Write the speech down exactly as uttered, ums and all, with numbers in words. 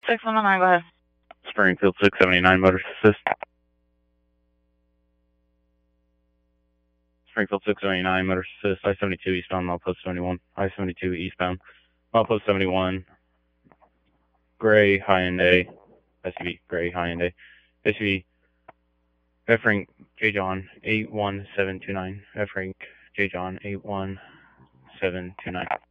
six one nine, go ahead. Springfield six seventy-nine, motor assist. Springfield six seventy-nine, motor assist, I seventy-two eastbound, milepost seventy-one. I seventy-two eastbound, milepost seventy-one. Gray, high-end A. S U V, gray, high-end A. S U V, F rank, J John, eight one seven two nine. F rank, J John, eight one seven two nine.